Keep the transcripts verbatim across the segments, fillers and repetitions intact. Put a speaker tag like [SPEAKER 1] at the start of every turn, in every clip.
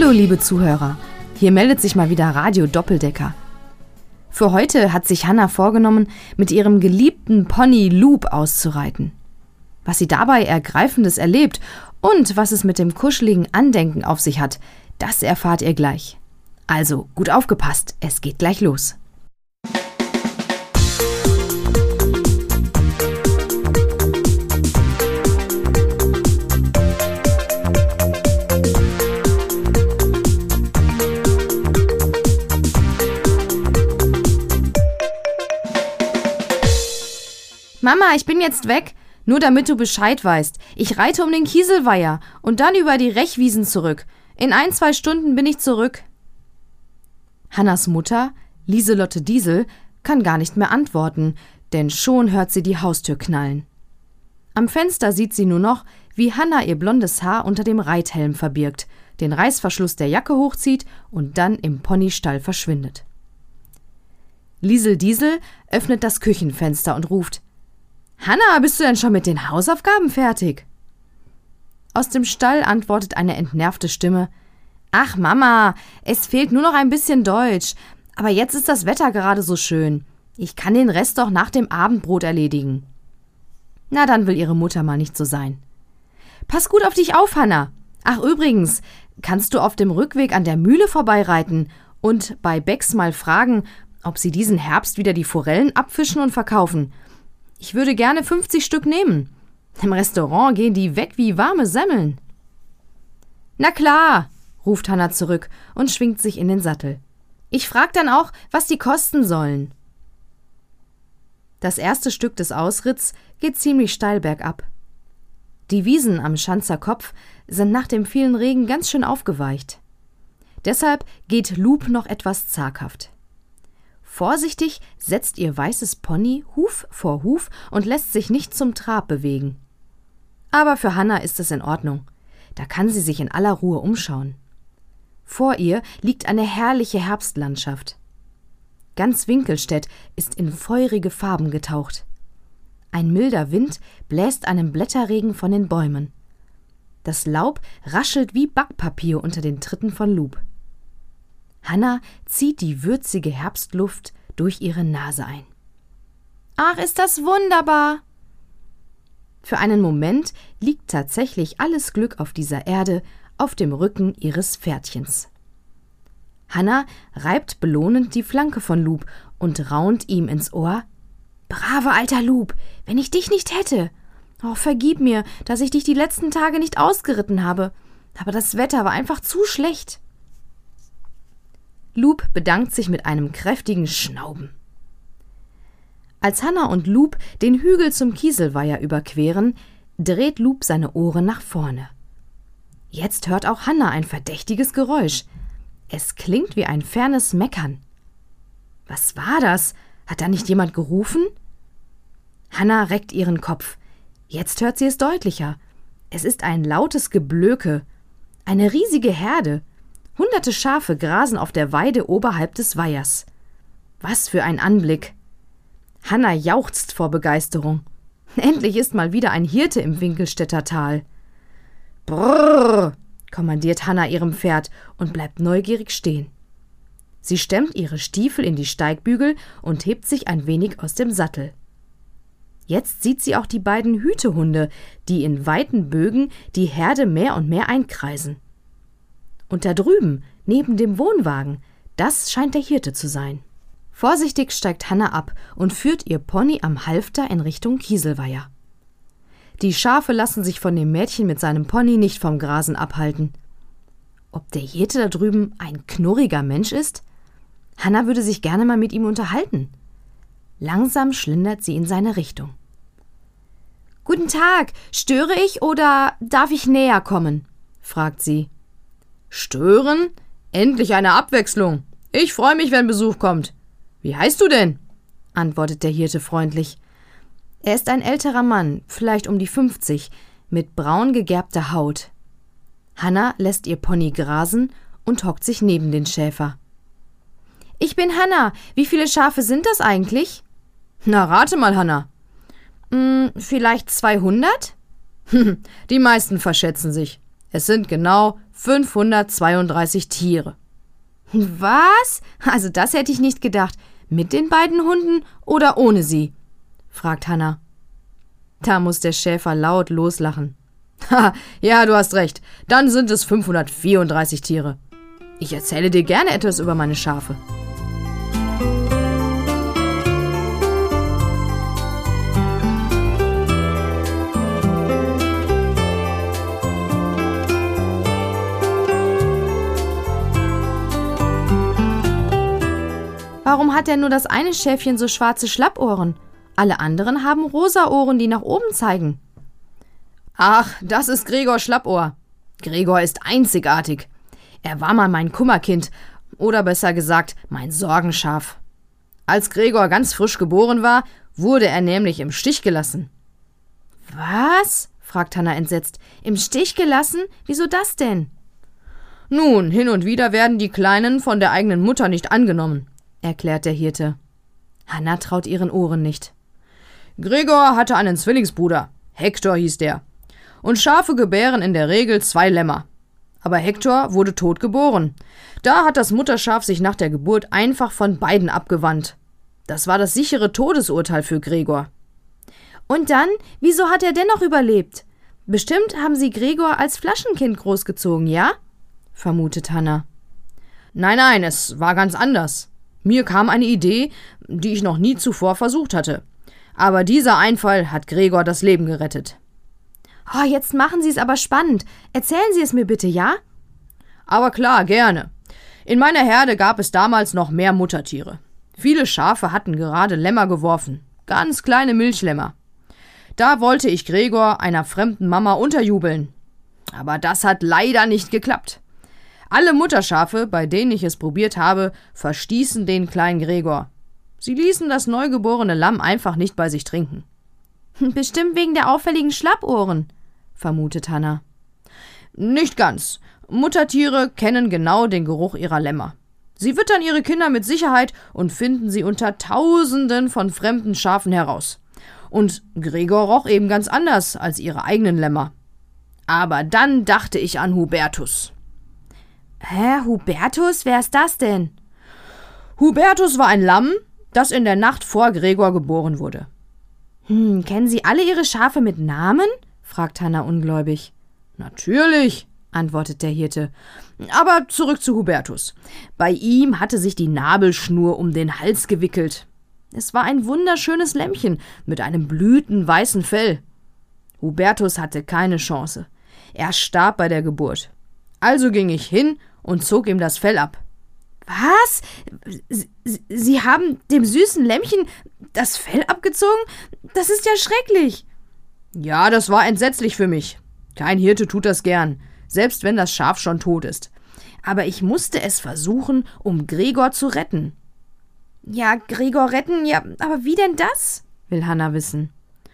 [SPEAKER 1] Hallo liebe Zuhörer, hier meldet sich mal wieder Radio Doppeldecker. Für heute hat sich Hannah vorgenommen, mit ihrem geliebten Pony Loop auszureiten. Was sie dabei Ergreifendes erlebt und was es mit dem kuscheligen Andenken auf sich hat, das erfahrt ihr gleich. Also gut aufgepasst, es geht gleich los. Mama, ich bin jetzt weg, nur damit du Bescheid weißt. Ich reite um den Kieselweiher und dann über die Rechwiesen zurück. In ein, zwei Stunden bin ich zurück. Hannas Mutter, Lieselotte Diesel, kann gar nicht mehr antworten, denn schon hört sie die Haustür knallen. Am Fenster sieht sie nur noch, wie Hannah ihr blondes Haar unter dem Reithelm verbirgt, den Reißverschluss der Jacke hochzieht und dann im Ponystall verschwindet. Liesel Diesel öffnet das Küchenfenster und ruft: »Hannah, bist du denn schon mit den Hausaufgaben fertig?« Aus dem Stall antwortet eine entnervte Stimme: »Ach Mama, es fehlt nur noch ein bisschen Deutsch, aber jetzt ist das Wetter gerade so schön. Ich kann den Rest doch nach dem Abendbrot erledigen.« Na, dann will ihre Mutter mal nicht so sein. »Pass gut auf dich auf, Hannah. Ach übrigens, kannst du auf dem Rückweg an der Mühle vorbeireiten und bei Becks mal fragen, ob sie diesen Herbst wieder die Forellen abfischen und verkaufen? Ich würde gerne fünfzig Stück nehmen. Im Restaurant gehen die weg wie warme Semmeln.« »Na klar«, ruft Hannah zurück und schwingt sich in den Sattel. »Ich frag dann auch, was die kosten sollen.« Das erste Stück des Ausritts geht ziemlich steil bergab. Die Wiesen am Schanzer Kopf sind nach dem vielen Regen ganz schön aufgeweicht. Deshalb geht Loop noch etwas zaghaft. Vorsichtig setzt ihr weißes Pony Huf vor Huf und lässt sich nicht zum Trab bewegen. Aber für Hannah ist es in Ordnung. Da kann sie sich in aller Ruhe umschauen. Vor ihr liegt eine herrliche Herbstlandschaft. Ganz Winkelstedt ist in feurige Farben getaucht. Ein milder Wind bläst einen Blätterregen von den Bäumen. Das Laub raschelt wie Backpapier unter den Tritten von Loop. Hannah zieht die würzige Herbstluft durch ihre Nase ein. »Ach, ist das wunderbar!« Für einen Moment liegt tatsächlich alles Glück auf dieser Erde auf dem Rücken ihres Pferdchens. Hannah reibt belohnend die Flanke von Loop und raunt ihm ins Ohr: »Braver alter Loop, wenn ich dich nicht hätte! Oh, vergib mir, dass ich dich die letzten Tage nicht ausgeritten habe, aber das Wetter war einfach zu schlecht.« Loop bedankt sich mit einem kräftigen Schnauben. Als Hannah und Loop den Hügel zum Kieselweiher überqueren, dreht Loop seine Ohren nach vorne. Jetzt hört auch Hannah ein verdächtiges Geräusch. Es klingt wie ein fernes Meckern. Was war das? Hat da nicht jemand gerufen? Hannah reckt ihren Kopf. Jetzt hört sie es deutlicher. Es ist ein lautes Geblöke. Eine riesige Herde. Hunderte Schafe grasen auf der Weide oberhalb des Weihers. Was für ein Anblick! Hannah jauchzt vor Begeisterung. Endlich ist mal wieder ein Hirte im Winkelstädter Tal. Brrr, kommandiert Hannah ihrem Pferd und bleibt neugierig stehen. Sie stemmt ihre Stiefel in die Steigbügel und hebt sich ein wenig aus dem Sattel. Jetzt sieht sie auch die beiden Hütehunde, die in weiten Bögen die Herde mehr und mehr einkreisen. Und da drüben, neben dem Wohnwagen, das scheint der Hirte zu sein. Vorsichtig steigt Hannah ab und führt ihr Pony am Halfter in Richtung Kieselweiher. Die Schafe lassen sich von dem Mädchen mit seinem Pony nicht vom Grasen abhalten. Ob der Hirte da drüben ein knurriger Mensch ist? Hannah würde sich gerne mal mit ihm unterhalten. Langsam schlendert sie in seine Richtung. »Guten Tag, störe ich oder darf ich näher kommen?« fragt sie. »Stören? Endlich eine Abwechslung. Ich freue mich, wenn Besuch kommt. Wie heißt du denn?« antwortet der Hirte freundlich. Er ist ein älterer Mann, vielleicht um die fünfzig, mit braun gegerbter Haut. Hannah lässt ihr Pony grasen und hockt sich neben den Schäfer. »Ich bin Hannah. Wie viele Schafe sind das eigentlich?« »Na, rate mal, Hannah.« »Hm, vielleicht zweihundert?« »Die meisten verschätzen sich. Es sind genau fünfhundertzweiunddreißig Tiere. Was? Also das hätte ich nicht gedacht. Mit den beiden Hunden oder ohne sie? Fragt Hannah. Da muss der Schäfer laut loslachen. Ha, ja, du hast recht. Dann sind es fünfhundertvierunddreißig Tiere. Ich erzähle dir gerne etwas über meine Schafe. Warum hat denn nur das eine Schäfchen so schwarze Schlappohren? Alle anderen haben rosa Ohren, die nach oben zeigen. Ach, das ist Gregor Schlappohr. Gregor ist einzigartig. Er war mal mein Kummerkind, oder besser gesagt, mein Sorgenschaf. Als Gregor ganz frisch geboren war, wurde er nämlich im Stich gelassen. Was? Fragt Hannah entsetzt. Im Stich gelassen? Wieso das denn? Nun, hin und wieder werden die Kleinen von der eigenen Mutter nicht angenommen, erklärt der Hirte. Hannah traut ihren Ohren nicht. Gregor hatte einen Zwillingsbruder. Hektor hieß der. Und Schafe gebären in der Regel zwei Lämmer. Aber Hektor wurde tot geboren. Da hat das Mutterschaf sich nach der Geburt einfach von beiden abgewandt. Das war das sichere Todesurteil für Gregor. Und dann, wieso hat er dennoch überlebt? Bestimmt haben sie Gregor als Flaschenkind großgezogen, ja? Vermutet Hannah. Nein, nein, es war ganz anders. Mir kam eine Idee, die ich noch nie zuvor versucht hatte. Aber dieser Einfall hat Gregor das Leben gerettet. Oh, jetzt machen Sie es aber spannend. Erzählen Sie es mir bitte, ja? Aber klar, gerne. In meiner Herde gab es damals noch mehr Muttertiere. Viele Schafe hatten gerade Lämmer geworfen. Ganz kleine Milchlämmer. Da wollte ich Gregor einer fremden Mama unterjubeln. Aber das hat leider nicht geklappt. Alle Mutterschafe, bei denen ich es probiert habe, verstießen den kleinen Gregor. Sie ließen das neugeborene Lamm einfach nicht bei sich trinken. Bestimmt wegen der auffälligen Schlappohren, vermutet Hannah. Nicht ganz. Muttertiere kennen genau den Geruch ihrer Lämmer. Sie wittern ihre Kinder mit Sicherheit und finden sie unter Tausenden von fremden Schafen heraus. Und Gregor roch eben ganz anders als ihre eigenen Lämmer. Aber dann dachte ich an Hubertus. Hä, Hubertus? Wer ist das denn? Hubertus war ein Lamm, das in der Nacht vor Gregor geboren wurde. Hm, kennen Sie alle Ihre Schafe mit Namen? Fragt Hannah ungläubig. Natürlich, antwortet der Hirte. Aber zurück zu Hubertus. Bei ihm hatte sich die Nabelschnur um den Hals gewickelt. Es war ein wunderschönes Lämmchen mit einem blütenweißen Fell. Hubertus hatte keine Chance. Er starb bei der Geburt. Also ging ich hin und zog ihm das Fell ab. Was? Sie, Sie haben dem süßen Lämmchen das Fell abgezogen? Das ist ja schrecklich. Ja, das war entsetzlich für mich. Kein Hirte tut das gern, selbst wenn das Schaf schon tot ist. Aber ich musste es versuchen, um Gregor zu retten. Ja, Gregor retten, ja, aber wie denn das? Will Hannah wissen.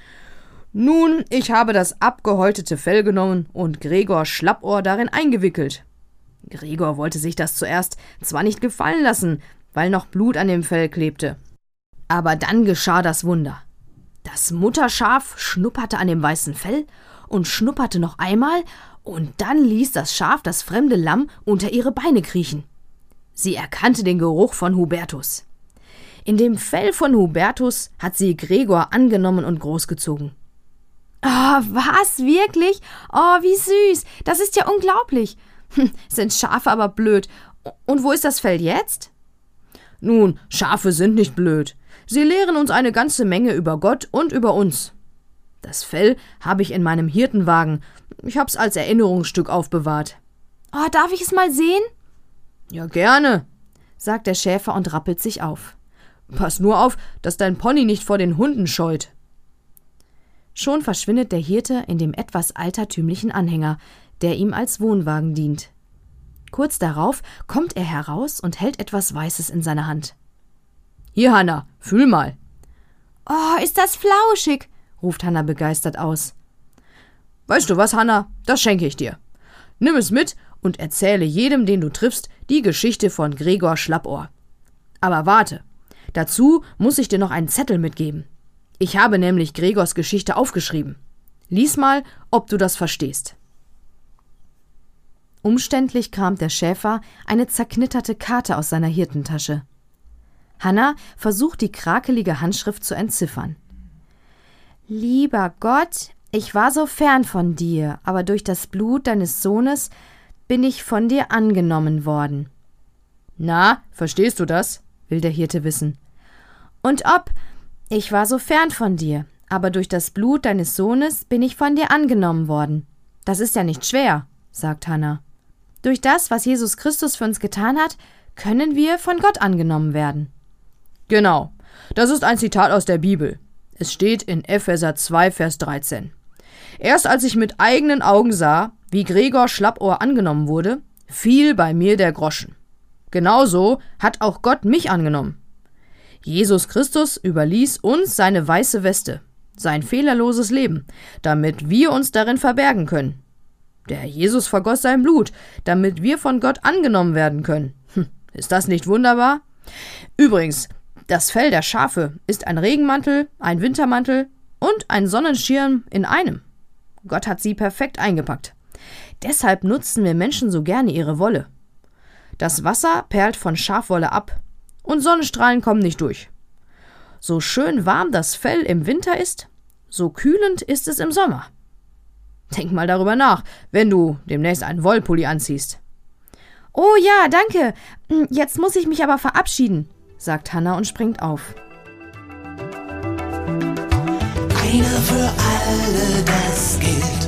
[SPEAKER 1] Nun, ich habe das abgehäutete Fell genommen und Gregor Schlappohr darin eingewickelt. Gregor wollte sich das zuerst zwar nicht gefallen lassen, weil noch Blut an dem Fell klebte. Aber dann geschah das Wunder. Das Mutterschaf schnupperte an dem weißen Fell und schnupperte noch einmal, und dann ließ das Schaf das fremde Lamm unter ihre Beine kriechen. Sie erkannte den Geruch von Hubertus. In dem Fell von Hubertus hat sie Gregor angenommen und großgezogen. Oh, was? Wirklich? Oh, wie süß. Das ist ja unglaublich. Hm, sind Schafe aber blöd. Und wo ist das Fell jetzt? Nun, Schafe sind nicht blöd. Sie lehren uns eine ganze Menge über Gott und über uns. Das Fell habe ich in meinem Hirtenwagen. Ich hab's als Erinnerungsstück aufbewahrt. Oh, darf ich es mal sehen? Ja, gerne, sagt der Schäfer und rappelt sich auf. Pass nur auf, dass dein Pony nicht vor den Hunden scheut. Schon verschwindet der Hirte in dem etwas altertümlichen Anhänger, der ihm als Wohnwagen dient. Kurz darauf kommt er heraus und hält etwas Weißes in seiner Hand. Hier, Hannah, fühl mal. Oh, ist das flauschig, ruft Hannah begeistert aus. Weißt du was, Hannah, das schenke ich dir. Nimm es mit und erzähle jedem, den du triffst, die Geschichte von Gregor Schlappohr. Aber warte, dazu muss ich dir noch einen Zettel mitgeben. Ich habe nämlich Gregors Geschichte aufgeschrieben. Lies mal, ob du das verstehst. Umständlich kramt der Schäfer eine zerknitterte Karte aus seiner Hirtentasche. Hannah versucht, die krakelige Handschrift zu entziffern. »Lieber Gott, ich war so fern von dir, aber durch das Blut deines Sohnes bin ich von dir angenommen worden.« »Na, verstehst du das?« will der Hirte wissen. »Und ob, ich war so fern von dir, aber durch das Blut deines Sohnes bin ich von dir angenommen worden. Das ist ja nicht schwer«, sagt Hannah. »Durch das, was Jesus Christus für uns getan hat, können wir von Gott angenommen werden.« »Genau, das ist ein Zitat aus der Bibel. Es steht in Epheser zwei, Vers dreizehn. Erst als ich mit eigenen Augen sah, wie Gregor Schlappohr angenommen wurde, fiel bei mir der Groschen. Genauso hat auch Gott mich angenommen. Jesus Christus überließ uns seine weiße Weste, sein fehlerloses Leben, damit wir uns darin verbergen können. Der Jesus vergoss sein Blut, damit wir von Gott angenommen werden können. Hm, ist das nicht wunderbar? Übrigens, das Fell der Schafe ist ein Regenmantel, ein Wintermantel und ein Sonnenschirm in einem. Gott hat sie perfekt eingepackt. Deshalb nutzen wir Menschen so gerne ihre Wolle. Das Wasser perlt von Schafwolle ab und Sonnenstrahlen kommen nicht durch. So schön warm das Fell im Winter ist, so kühlend ist es im Sommer. Denk mal darüber nach, wenn du demnächst einen Wollpulli anziehst. »Oh ja, danke. Jetzt muss ich mich aber verabschieden«, sagt Hannah und springt auf.
[SPEAKER 2] Einer für alle, das gilt.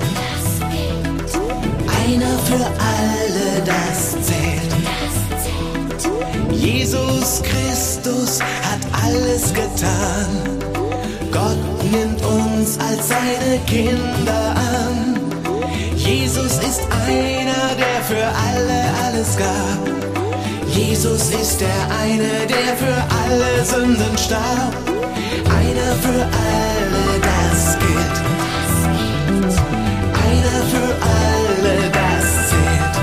[SPEAKER 2] Einer für alle, das zählt. Jesus Christus hat alles getan. Gott nimmt uns als seine Kinder an. Jesus ist einer, der für alle alles gab. Jesus ist der eine, der für alle Sünden starb. Einer für alle, das gilt. Einer für alle, das zählt.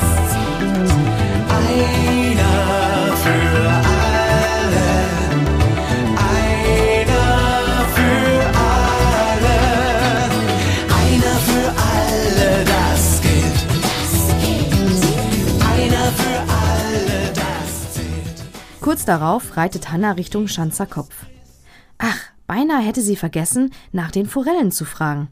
[SPEAKER 2] Einer für alle. Einer für alle. Einer für alle, das gilt. Einer für alle, das zählt.
[SPEAKER 1] Kurz darauf reitet Hannah Richtung Schanzer Kopf. Ach, beinahe hätte sie vergessen, nach den Forellen zu fragen.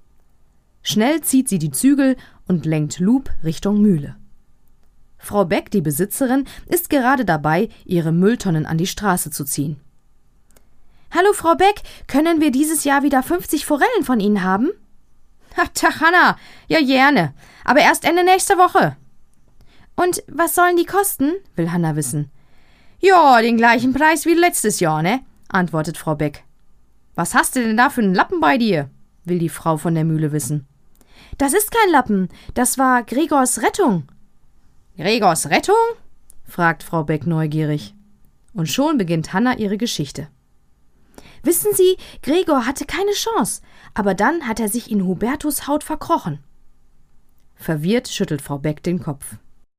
[SPEAKER 1] Schnell zieht sie die Zügel und lenkt Loup Richtung Mühle. Frau Beck, die Besitzerin, ist gerade dabei, ihre Mülltonnen an die Straße zu ziehen. »Hallo, Frau Beck, können wir dieses Jahr wieder fünfzig Forellen von Ihnen haben?« »Ach, Tag, Hannah, ja gerne, aber erst Ende nächste Woche.« »Und was sollen die kosten?« will Hannah wissen. »Ja, den gleichen Preis wie letztes Jahr, ne?« antwortet Frau Beck. »Was hast du denn da für einen Lappen bei dir?« will die Frau von der Mühle wissen. »Das ist kein Lappen, das war Gregors Rettung.« »Gregors Rettung?« fragt Frau Beck neugierig. Und schon beginnt Hannah ihre Geschichte. »Wissen Sie, Gregor hatte keine Chance, aber dann hat er sich in Hubertus Haut verkrochen.« Verwirrt schüttelt Frau Beck den Kopf.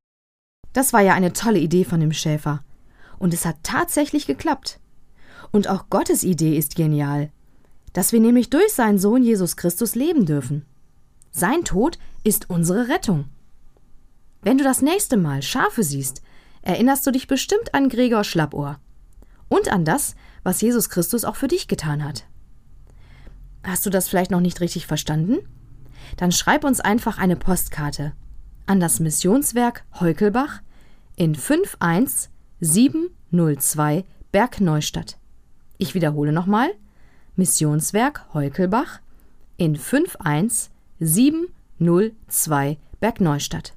[SPEAKER 1] Das war ja eine tolle Idee von dem Schäfer. Und es hat tatsächlich geklappt. Und auch Gottes Idee ist genial, dass wir nämlich durch seinen Sohn Jesus Christus leben dürfen. Sein Tod ist unsere Rettung. Wenn du das nächste Mal Schafe siehst, erinnerst du dich bestimmt an Gregor Schlappohr und an das, was Jesus Christus auch für dich getan hat. Hast du das vielleicht noch nicht richtig verstanden? Dann schreib uns einfach eine Postkarte an das Missionswerk Heukelbach in fünf eins sieben null zwei Bergneustadt. Ich wiederhole nochmal, Missionswerk Heukelbach in fünf eins sieben null zwei Bergneustadt.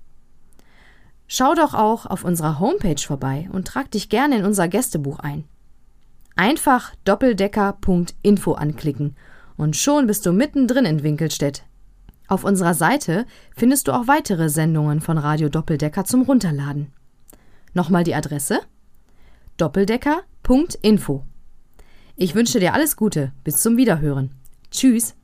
[SPEAKER 1] Schau doch auch auf unserer Homepage vorbei und trag dich gerne in unser Gästebuch ein. Einfach doppeldecker punkt info anklicken und schon bist du mittendrin in Winkelstedt. Auf unserer Seite findest du auch weitere Sendungen von Radio Doppeldecker zum Runterladen. Nochmal die Adresse: doppeldecker punkt info. Ich wünsche dir alles Gute, bis zum Wiederhören. Tschüss.